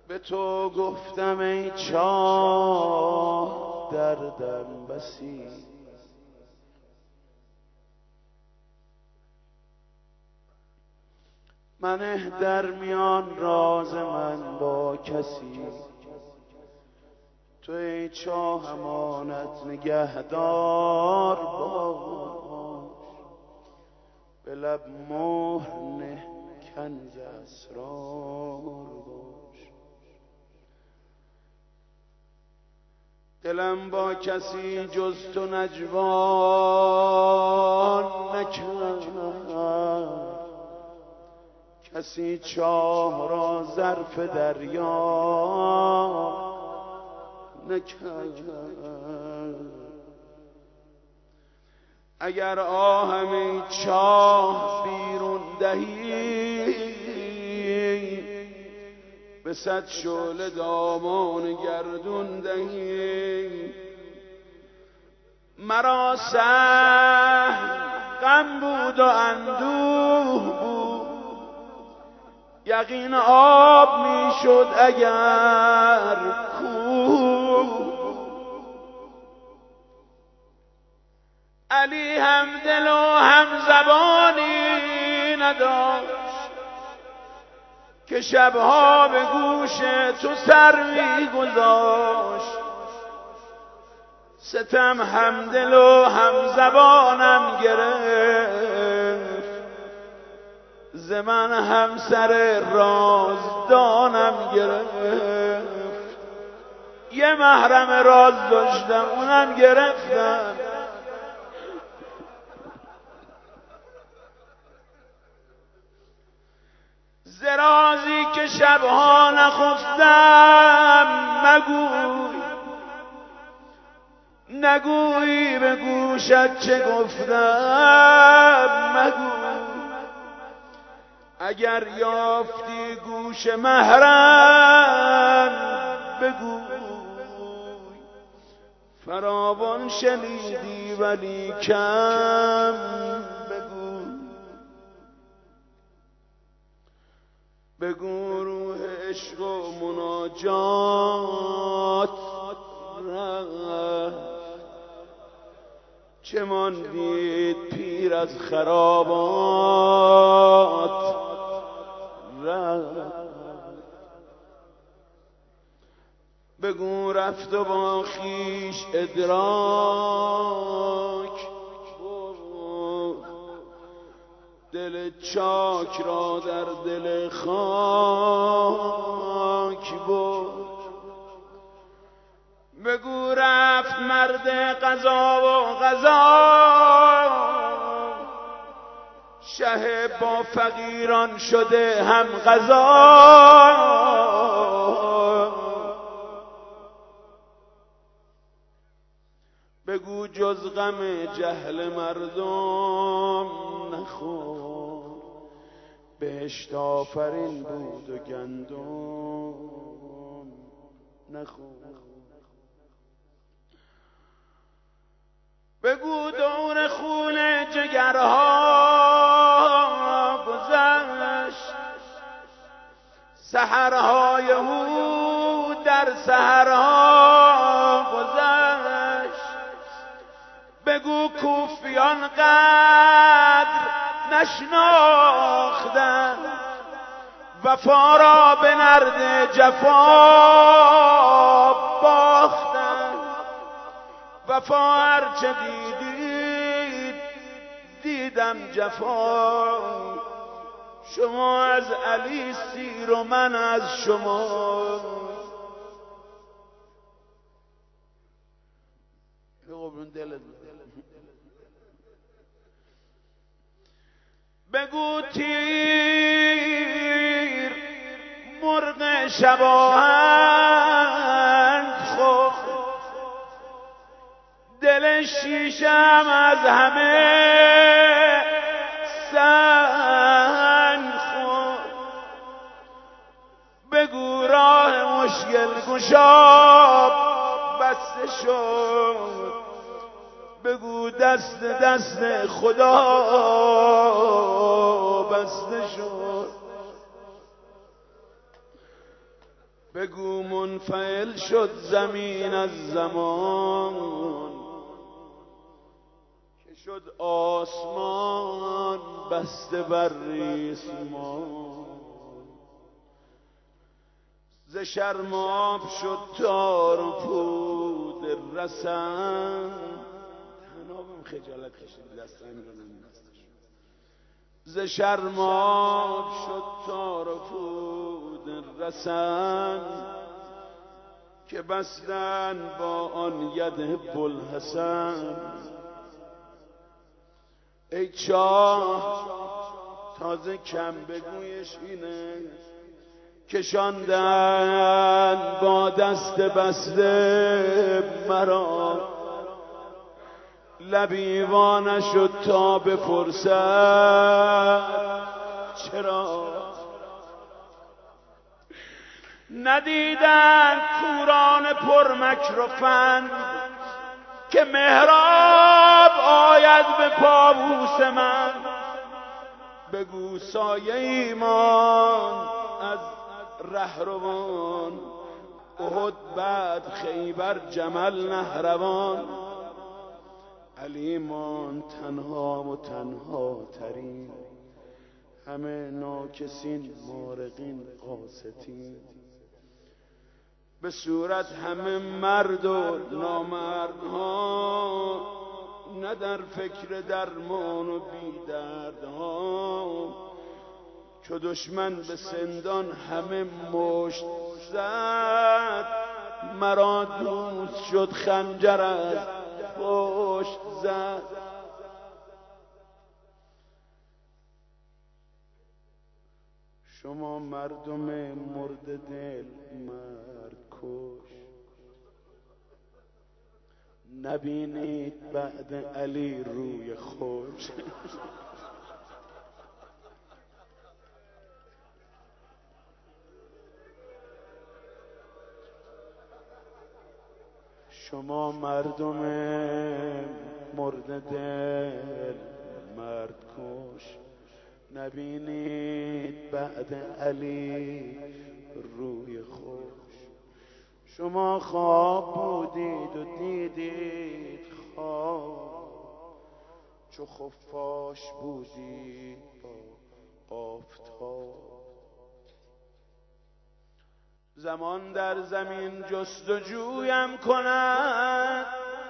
به تو گفتم ای چاه دردم بسی، منه در میان راز من با کسی. تو ای چاه امانت نگهدار باش، به لب مهر نه کنز اسرار باش. دلم با کسی جز تو نجوا نکرد، کسی چاه را ظرف دریا نکرد. اگر آهم ای چاه بیرون دهی، به صد شعله دامان گردون دهی. مرا سهل غم بود و اندوه بود، یقین آب میشد اگر کوه. علی هم دل و هم زبانی نداشت، که شبها به گوش تو سر میگذاشت. ستم هم دل و هم زبانم گرفت، ز من هم سر رازدانم گرفت. یه محرم راز داشتم اونم گرفتم، ز رازی که شبها نخفتم مگوی، نگویی به گوشت چه گفتم مگوی. اگر یافتی گوش محرم بگوی، فراوان شنیدی ولی کم بگوی. بگو روح عشق و مناجات رفت، چه ماندید پیر از خرابات رفت. بگو رفت و با خویش ادراک، دل چاک را در دل خاک برد. بگو رفت مرد قضا و قضا، شه با فقیران شده هم قضا. بگو جز غم جهل مردم نخور، بهشت آفرین بود و گندم نخور. بگو دور خون جگرها گذشت، سحرهای او در سحرها گذشت. بگو کوفیان قدر نشناختند، وفا را به نرد جفا باختند. وفا هرچه دیدید دیدم جفا، شما از علی سیر و من از شما. بگو تیر مرغ شباهنگ خورد، دل شیشم از همه سنگ خورد. بگو راه مشکل گشا بسته شد، بگو دست دست خدا بسته شد. بگو منفعل شد زمین از زمان که شد آسمان بسته بر ریسمان ز شرم آب شد تار و پود رسن تنابم خجالت کشید دست همین رو نمیدستش ز شرم آب شد تار و پود رسن که بستن با آن ید بوالحسن ای چاه تازه کم بگویش اینه کشاندن با دست بسته مرا لبی وا نشد تا بپرسد چرا ندیدند کوران پرمکر و فن که محراب آید به پابوس من بگو سایه ایمان از رهروان احد بعد خیبر جمل نهروان علیمان تنها و تنها ترین همه ناکسین مارقین قاستین به صورت همه مرد و نامردها نه در فکر درمان و بی دردها چو دشمن به سندان همه مشت زد مرا دوست شد خنجر از پشت زد شما مردم مرد دل مرد کش نبینید بعد علی روی خوش شما مردم مرد دل مرد کش نبینید بعد علی روی خوش شما خواب بودید و دیدید خواب چو خفاش بودید با آفتاب زمان در زمین جستجویم کند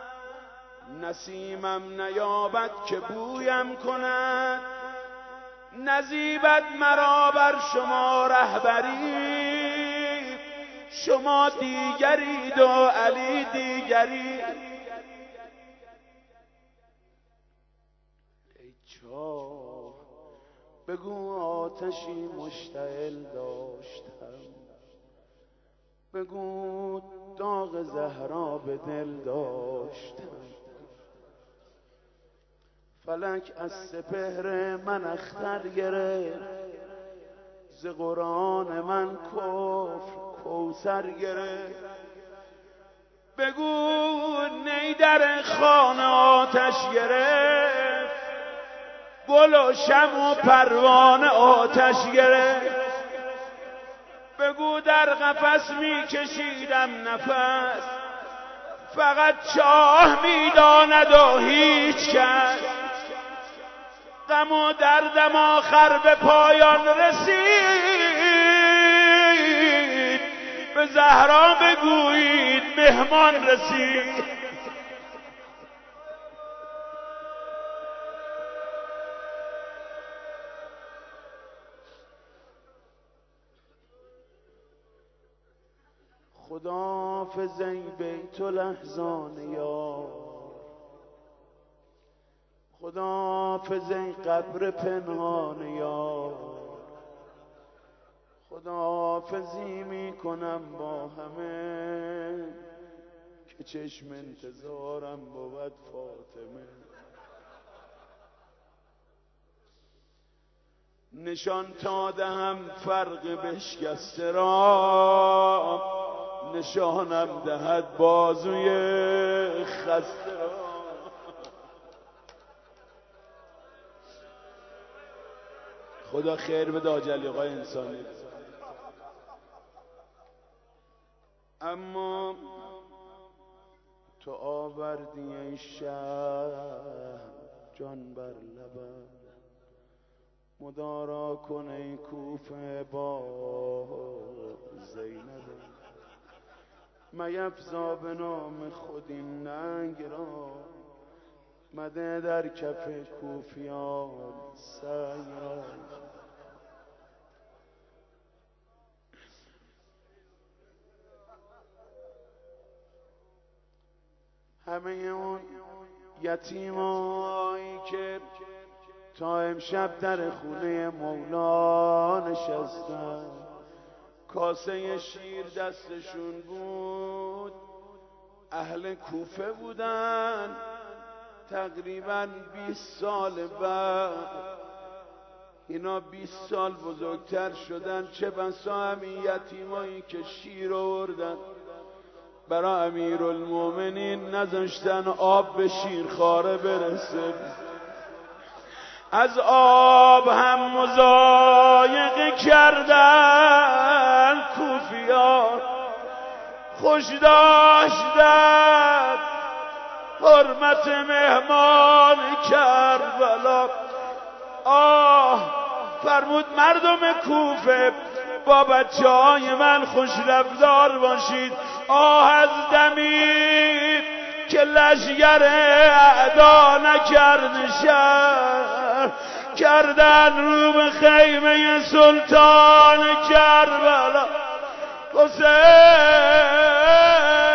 نسیمم نیابد که بویم کند نزیبد مرا بر شما رهبری شما دیگرید و علی دیگری ای چاه بگو آتشی مشتعل داشتم بگو داغ زهرا به دل داشتم فلک از سپهر من اختر گرفت ز قرآن من کفر کوثر گرفت بگو نی در خانه آتش گرفت گل و شمع و پروانه آتش گرفت بگو در قفس می کشیدم نفس فقط چاه می داند و هیچ کس غم و دردم آخر به پایان رسید به زهرا بگویید مهمان رسید خداحافظ ای بیت الاحزان یار خداحافظ ای قبر پنهان یار خداحافظی میکنم با همه که چشم انتظارم بود فاطمه نشان تا دهم فرق بشکسته را نشانم دهد بازوی خسته را خدا خیر بده حاج علی آقای انسانی اما تو آوردی ای شهر جان بر لبم، مدارا کن ای کوفه با زینبم. میفزا به نام خود این ننگ را، مده در کف کوفیان سنگ را. همه اون یتیمایی که تا امشب در خونه مولا نشستن، کاسه شیر دستشون بود، اهل کوفه بودن، تقریبا 20 سال بعد اینا 20 سال بزرگتر شدن. چه بسا همین یتیمایی که شیر آوردن برای امیرالمومنین نذاشتن آب به شیرخواره برسه، از آب هم مضایقه کردن. کوفیان خوش داشتن حرمت مهمان کربلا. فرمود مردم کوفه با بچه های من خوش رفتار باشید. از دمی که لشگر اعدا نکرد شهر، کردن رو به خیمه سلطان کربلا. حسین